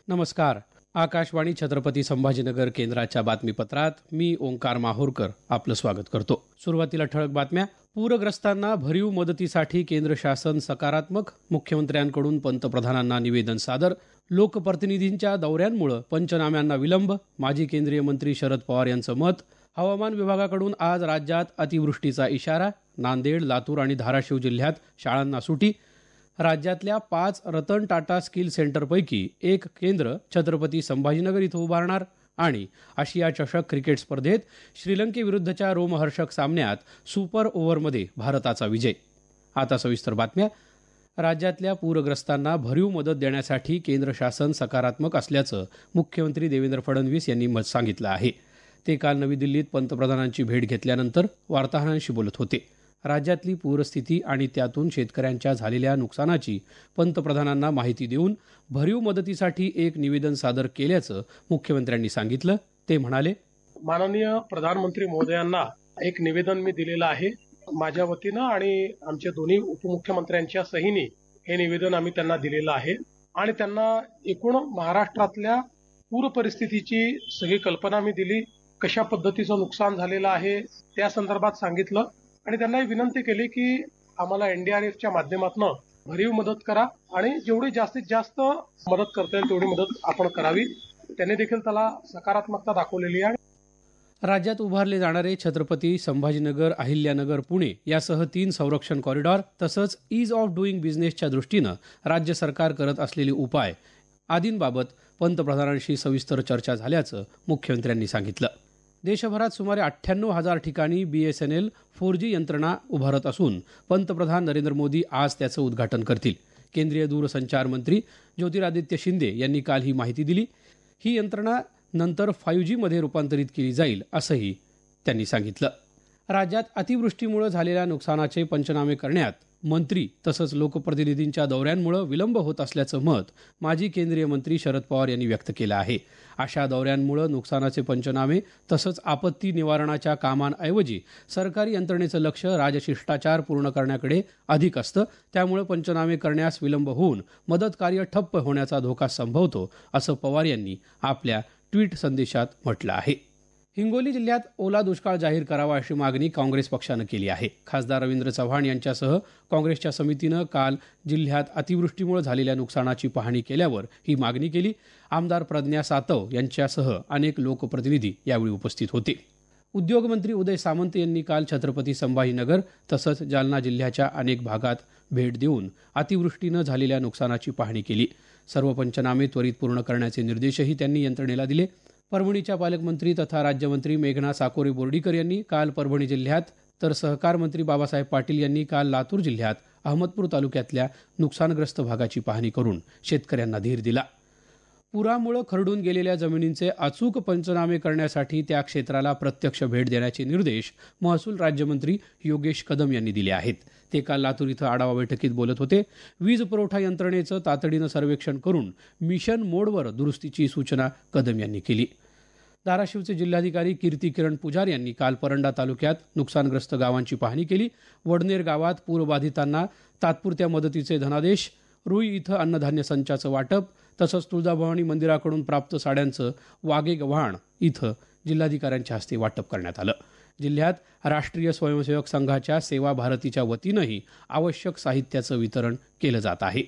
नमस्कार. आकाशवाणी छत्रपती संभाजीनगर केंद्राच्या बातमीपत्रात मी ओंकार माहूरकर आपलं स्वागत करतो. सुरुवातीला ठळक बातम्या. पूरग्रस्तांना भरीव मदतीसाठी केंद्र शासन सकारात्मक, मुख्यमंत्र्यांकडून पंतप्रधानांना निवेदन सादर. लोकप्रतिनिधींच्या दौऱ्यांमुळे पंचनाम्यांना विलंब, माजी केंद्रीय मंत्री शरद पवार यांचं मत. हवामान विभागाकडून आज राज्यात अतिवृष्टीचा इशारा. नांदेड, लातूर आणि धाराशिव जिल्ह्यात शाळांना सुटी. राज्यातल्या 5 रतन टाटा स्किल सेंटरपैकी एक केंद्र छत्रपती संभाजीनगर इथं उभारणार. आणि आशिया चषक क्रिकेट स्पर्धेत श्रीलंकेविरुद्धच्या रोमहर्षक सामन्यात सुपर ओव्हरमध्ये भारताचा विजय. आता सविस्तर बातम्या. राज्यातल्या पूरग्रस्तांना भरीव मदत देण्यासाठी केंद्र शासन सकारात्मक असल्याचं मुख्यमंत्री देवेंद्र फडणवीस यांनी सांगितलं आहे. ते काल नवी दिल्लीत पंतप्रधानांची भेट घेतल्यानंतर वार्ताहरांशी बोलत होते. राज्यातली पूरस्थिती आणि त्यातून शेतकऱ्यांच्या झालेल्या नुकसानाची पंतप्रधानांना माहिती देऊन भरीव मदतीसाठी एक निवेदन सादर केल्याचं मुख्यमंत्र्यांनी सांगितलं. ते म्हणाले, माननीय प्रधानमंत्री महोदयांना एक निवेदन मी दिलेलं आहे. माझ्या वतीनं आणि आमच्या दोन्ही उपमुख्यमंत्र्यांच्या सहीने हे निवेदन आम्ही त्यांना दिलेलं आहे आणि त्यांना एकूण महाराष्ट्रातल्या पूर परिस्थितीची सगळी कल्पना मी दिली. कशा पद्धतीचं नुकसान झालेलं आहे त्या संदर्भात सांगितलं आणि त्यांना विनंती केली की आम्हाला एनडीआरएफच्या माध्यमातून भरीव मदत करा आणि जेवढी जास्तीत जास्त मदत करता येईल तेवढी मदत आपण करावी. त्यांनी देखील त्याला सकारात्मकता दाखवलेली आहे. राज्यात उभारले जाणारे छत्रपती संभाजीनगर, अहिल्यानगर, पुणे यासह 3 संरक्षण कॉरिडॉर तसंच ईज ऑफ डुईंग बिझनेसच्या दृष्टीनं राज्य सरकार करत असलेले उपाय आदींबाबत पंतप्रधानांशी सविस्तर चर्चा झाल्याचं मुख्यमंत्र्यांनी सांगितलं. देशभरात सुमारे 98,000 ठिकाणी BSNL 4G यंत्रणा उभारत असून पंतप्रधान नरेंद्र मोदी आज त्याचं उद्घाटन करतील. केंद्रीय दूरसंचार मंत्री ज्योतिरादित्य शिंदे यांनी काल ही माहिती दिली. ही यंत्रणा नंतर 5G मध्ये रूपांतरित केली जाईल असंही त्यांनी सांगितलं. राज्यात अतिवृष्टीमुळे झालेल्या नुकसानाचे पंचनामे करण्यात मंत्री तसंच लोकप्रतिनिधींच्या दौऱ्यांमुळे विलंब होत असल्याचं मत माजी केंद्रीय मंत्री शरद पवार यांनी व्यक्त केलं आहे. अशा दौऱ्यांमुळे नुकसानाचे पंचनामे तसंच आपत्ती निवारणाच्या कामांऐवजी सरकारी यंत्रणेचं लक्ष राजशिष्टाचार पूर्ण करण्याकडे अधिक असतं. त्यामुळे पंचनामे करण्यास विलंब होऊन मदत कार्य ठप्प होण्याचा धोका संभवतो असं पवार यांनी आपल्या ट्विट संदेशात म्हटलं आहे. हिंगोली जिल्ह्यात ओला दुष्काळ जाहीर करावा अशी मागणी काँग्रेस पक्षानं केली आहे. खासदार रवींद्र चव्हाण यांच्यासह काँग्रेसच्या समितीनं काल जिल्ह्यात अतिवृष्टीमुळे झालेल्या नुकसानाची पाहणी केल्यावर ही मागणी केली. आमदार प्रज्ञा सातव यांच्यासह अनेक लोकप्रतिनिधी यावेळी उपस्थित होते. उद्योगमंत्री उदय सामंत यांनी काल छत्रपती संभाजीनगर तसंच जालना जिल्ह्याच्या अनेक भागात भेट देऊन अतिवृष्टीनं झालेल्या नुकसानाची पाहणी केली. सर्व पंचनामे त्वरित पूर्ण करण्याचे निर्देशही त्यांनी यंत्रणेला दिले. परभणीच्या पालकमंत्री तथा राज्यमंत्री मेघना साकोरे बोर्डीकर यांनी काल परभणी जिल्ह्यात तर सहकार मंत्री बाबासाहेब पाटील यांनी काल लातूर जिल्ह्यात अहमदपूर तालुक्यातल्या नुकसानग्रस्त भागाची पाहणी करून शेतकऱ्यांना धीर दिला. पुरामुळे खरडून गेलेल्या जमिनींचे अचूक पंचनामे करण्यासाठी त्या क्षेत्राला प्रत्यक्ष भेट देण्याचे निर्देश महसूल राज्यमंत्री योगेश कदम यांनी दिले आहेत. ते काल लातूर इथं आढावा बैठकीत बोलत होते. वीज पुरवठा यंत्रणेचं तातडीनं सर्वेक्षण करून मिशन मोडवर दुरुस्तीची सूचना कदम यांनी केली. धाराशिवचे जिल्हाधिकारी कीर्ती किरण पुजार यांनी काल परंडा तालुक्यात नुकसानग्रस्त गावांची पाहणी केली. वडनेर गावात पूरबाधितांना तात्पुरत्या मदतीचे धनादेश, रुई इथं अन्नधान्य संचाचं वाटप तसंच तुळजाभवानी मंदिराकडून प्राप्त साड्यांचं वाघे गव्हाण इथं जिल्हाधिकाऱ्यांच्या हस्ते वाटप करण्यात आलं. जिल्ह्यात राष्ट्रीय स्वयंसेवक संघाच्या सेवा भारतीच्या वतीनंही आवश्यक साहित्याचं वितरण केलं जात आहे.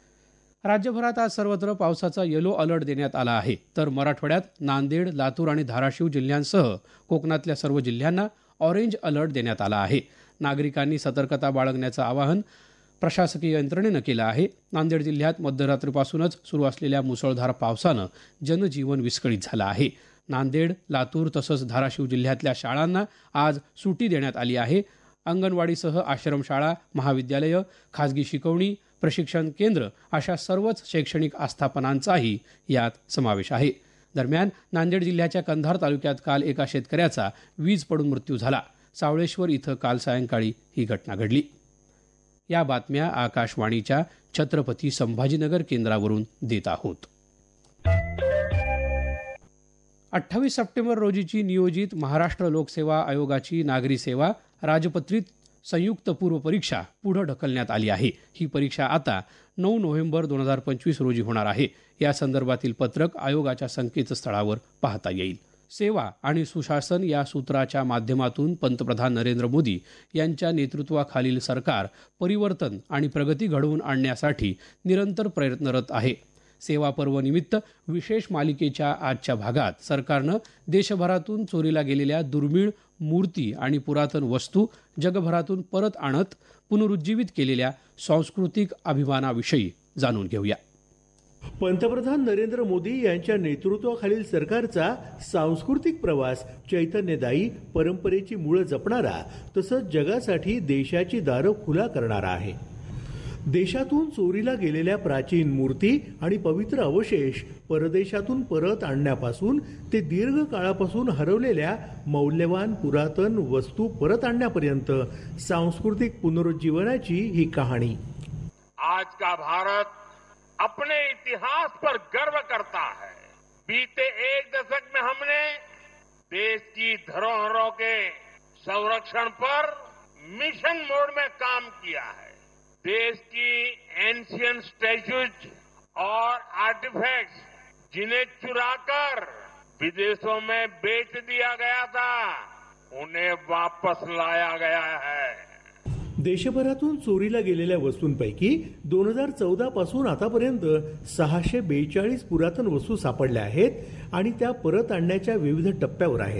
राज्यभरात आज सर्वत्र पावसाचा येलो अलर्ट देण्यात आला आहे. तर मराठवाड्यात नांदेड, लातूर आणि धाराशिव जिल्ह्यांसह कोकणातल्या सर्व जिल्ह्यांना ऑरेंज अलर्ट देण्यात आला आहे. नागरिकांनी सतर्कता बाळगण्याचं आवाहन प्रशासकीय यंत्रणेनं केलं आहे. नांदेड जिल्ह्यात मध्यरात्रीपासूनच सुरू असलेल्या मुसळधार पावसानं जनजीवन विस्कळीत झालं आहे. नांदेड, लातूर तसंच धाराशिव जिल्ह्यातल्या शाळांना आज सुटी देण्यात आली आहे. अंगणवाडीसह आश्रमशाळा, महाविद्यालयं, खाजगी शिकवणी, प्रशिक्षण केंद्र अशा सर्वच शैक्षणिक आस्थापनांचाही यात समावेश आहे. दरम्यान नांदेड जिल्ह्याच्या कंधार तालुक्यात काल एका शेतकऱ्याचा वीज पडून मृत्यू झाला. सावळेश्वर इथं काल सायंकाळी ही घटना घडली. या बातम्या आकाशवाणीच्या छत्रपती संभाजीनगर केंद्रावरून देत आहोत. 28 सप्टेंबर रोजीची नियोजित महाराष्ट्र लोकसेवा आयोगाची नागरी सेवा राजपत्रित संयुक्त पूर्व परीक्षा पुढे ढकलण्यात आली आहे. ही परीक्षा आता 9 नोव्हेंबर 2025 रोजी होणार आहे. या संदर्भातील पत्रक आयोगाच्या संकेतस्थळावर पाहता येईल. सेवा आणि सुशासन या सूत्राच्या माध्यमातून पंतप्रधान नरेंद्र मोदी यांच्या नेतृत्वाखालील सरकार परिवर्तन आणि प्रगती घडवून आणण्यासाठी निरंतर प्रयत्नरत आहे. सेवा पर्व निमित्त विशेष मालिकेच्या आजच्या भागात सरकारनं देशभरातून चोरीला गेलेल्या दुर्मिळ मूर्ती आणि पुरातन वस्तू जगभरातून परत आणत पुनरुज्जीवित केलेल्या सांस्कृतिक अभिमानाविषयी जाणून घेऊया. पंतप्रधान नरेंद्र मोदी यांच्या नेतृत्वाखालील सरकारचा सांस्कृतिक प्रवास चैतन्यदायी, परंपरेची मुळं जपणारा तसंच जगासाठी देशाची दारं खुला करणारा आहे. देशातून चोरीला गेलेल्या प्राचीन मूर्ती आणि पवित्र अवशेष परदेशातून परत आणण्यापासून ते दीर्घ काळापासून हरवलेल्या मौल्यवान पुरातन वस्तू परत आणण्यापर्यंत सांस्कृतिक पुनरुज्जीवनाची ही कहाणी. आज का भारत अपने इतिहास पर गर्व करता है. बीते एक दशक में हमने देश की धरोहरों के संरक्षण पर मिशन मोड में काम किया है. देश की एंशियंट स्टैच्यूज और आर्टिफैक्ट्स जिन्हें चुराकर विदेशों में बेच दिया गया था, उन्हें वापस लाया गया है. देशभरातून चोरीला गेलेल्या वस्तूंपैकी 2014 पासून आतापर्यंत 642 पुरातन वस्तू सापडल्या आहेत आणि त्या परत आणण्याच्या विविध टप्प्यावर आहेत.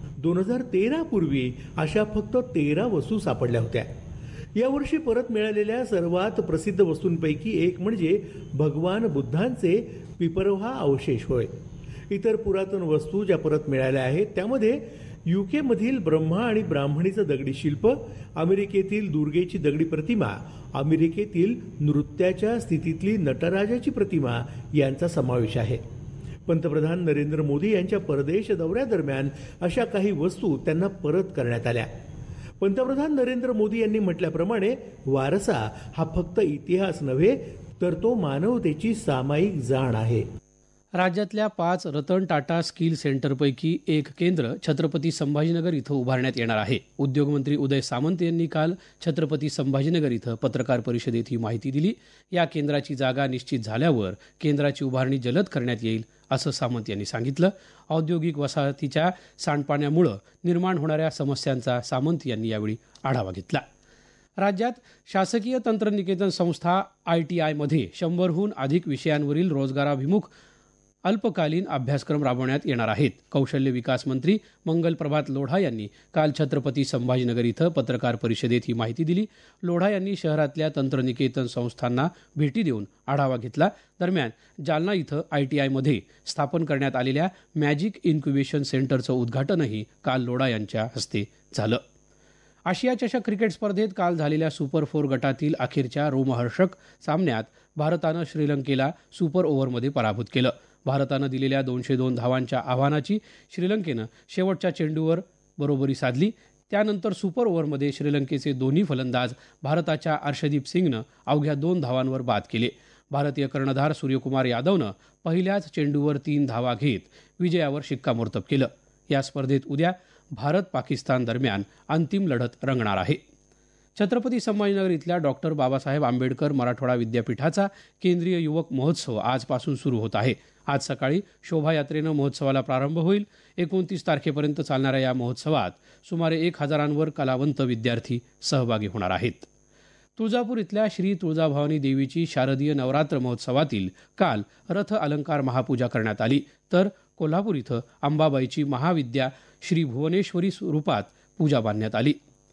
2013 पूर्वी अशा फक्त 13 वस्तू सापडल्या होत्या. यावर्षी परत मिळालेल्या सर्वात प्रसिद्ध वस्तूंपैकी एक म्हणजे भगवान बुद्धांचे पिपरव्हा अवशेष होय. इतर पुरातन वस्तू ज्या परत मिळाल्या आहेत त्यामध्ये UK मधील ब्रह्मा आणि ब्राह्मणीचं दगडी शिल्प, अमेरिकेतील दुर्गेची दगडी प्रतिमा, अमेरिकेतील नृत्याच्या स्थितीतली नटराजाची प्रतिमा यांचा समावेश आहे. पंतप्रधान नरेंद्र मोदी यांच्या परदेश दौऱ्यादरम्यान अशा काही वस्तू त्यांना परत करण्यात आल्या. पंतप्रधान नरेंद्र मोदी यांनी म्हटल्याप्रमाणे वारसा हा फक्त इतिहास नव्हे तर तो मानवतेची सामायिक जाण आहे. राज्यातल्या 5 रतन टाटा स्किल सेंटरपैकी एक केंद्र छत्रपती संभाजीनगर इथं उभारण्यात येणार आहे. उद्योगमंत्री उदय सामंत यांनी काल छत्रपती संभाजीनगर इथं पत्रकार परिषदेत ही माहिती दिली. या केंद्राची जागा निश्चित झाल्यावर केंद्राची उभारणी जलद करण्यात येईल असं सामंत यांनी सांगितलं. औद्योगिक वसाहतीच्या सांडपाण्यामुळे निर्माण होणाऱ्या समस्यांचा सामंत यांनी यावेळी आढावा घेतला. राज्यात शासकीय तंत्रनिकेतन संस्था ITIमध्ये 100हून अधिक विषयांवरील रोजगाराभिमुख अल्पकालीन अभ्यासक्रम राबवण्यात येणार आहेत. कौशल्य विकास मंत्री मंगल प्रभात लोढा यांनी काल छत्रपती संभाजीनगर इथं पत्रकार परिषदेत ही माहिती दिली. लोढा यांनी शहरातल्या तंत्रनिकेतन संस्थांना भेटी देऊन आढावा घेतला. दरम्यान जालना इथं ITIमध्ये स्थापन करण्यात आलेल्या मॅजिक इन्क्युबेशन सेंटरचं उद्घाटनही काल लोढा यांच्या हस्ते झालं. आशिया चषक क्रिकेट स्पर्धेत काल झालेल्या सुपर 4 गटातील अखेरच्या रोमहर्षक सामन्यात भारतानं श्रीलंकेला सुपर ओव्हरमध्ये पराभूत केलं. भारतानं दिलेल्या 202 धावांच्या आव्हानाची श्रीलंकेनं शेवटच्या चेंडूवर बरोबरी साधली. त्यानंतर सुपर ओव्हरमध्ये श्रीलंकेचे दोन्ही फलंदाज भारताच्या अर्शदीप सिंगनं अवघ्या 2 धावांवर बाद केले. भारतीय कर्णधार सूर्यकुमार यादवनं पहिल्याच चेंडूवर 3 धावा घेत विजयावर शिक्कामोर्तब केलं. या स्पर्धेत उद्या भारत पाकिस्तान दरम्यान अंतिम लढत रंगणार आहे. छत्रपती संभाजीनगर इथल्या डॉक्टर बाबासाहेब आंबेडकर मराठवाडा विद्यापीठाचा केंद्रीय युवक महोत्सव आजपासून सुरू होत आहे. आज सकाळी शोभायात्रेनं महोत्सवाला प्रारंभ होईल. 29 तारखेपर्यंत चालणाऱ्या या महोत्सवात सुमारे 1000 कलावंत विद्यार्थी सहभागी होणार आहेत. तुळजापूर इथल्या श्री तुळजाभवानी देवीची शारदीय नवरात्र महोत्सवातील काल रथ अलंकार महापूजा करण्यात आली. तर कोल्हापूर इथं अंबाबाईची महाविद्या श्री भुवनेश्वरी रूपात पूजा बांधण्यात आली.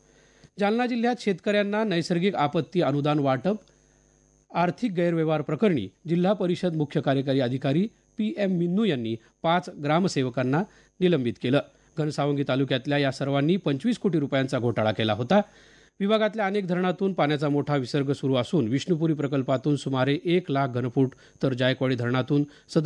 जालना जिल्ह्यात शेतकऱ्यांना नैसर्गिक आपत्ती अनुदान वाटप आर्थिक गैरव्यवहार प्रकरणी जिल्हा परिषद मुख्य कार्यकारी अधिकारी PM मिन्नू यांनी 5 ग्रामसेवकांना निलंबित केलं. घनसावंगी तालुक्यातल्या या सर्वांनी 25 कोटी रुपयांचा घोटाळा केला होता. विभागातल्या अनेक धरणातून पाण्याचा मोठा विसर्ग सुरू असून विष्णुपुरी प्रकल्पातून सुमारे 1 लाख घनफूट तर जायकवाडी धरणातून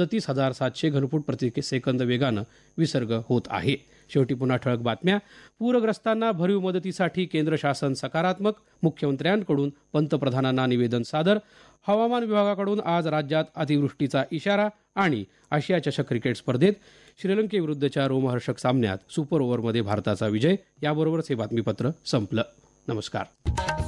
37,700 घनफूट प्रतिसेकंद वेगानं विसर्ग होत आहे. शेवटी पुन्हा ठळक बातम्या. पूरग्रस्तांना भरीव मदतीसाठी केंद्र शासन सकारात्मक, मुख्यमंत्र्यांकडून पंतप्रधानांना निवेदन सादर. हवामान विभागाकडून आज राज्यात अतिवृष्टीचा इशारा आणि आशिया चषक क्रिकेट स्पर्धेत श्रीलंकेविरुद्धच्या रोमहर्षक सामन्यात सुपर ओव्हरमध्ये भारताचा विजय. याबरोबरच हे बातमीपत्र संपलं. नमस्कार.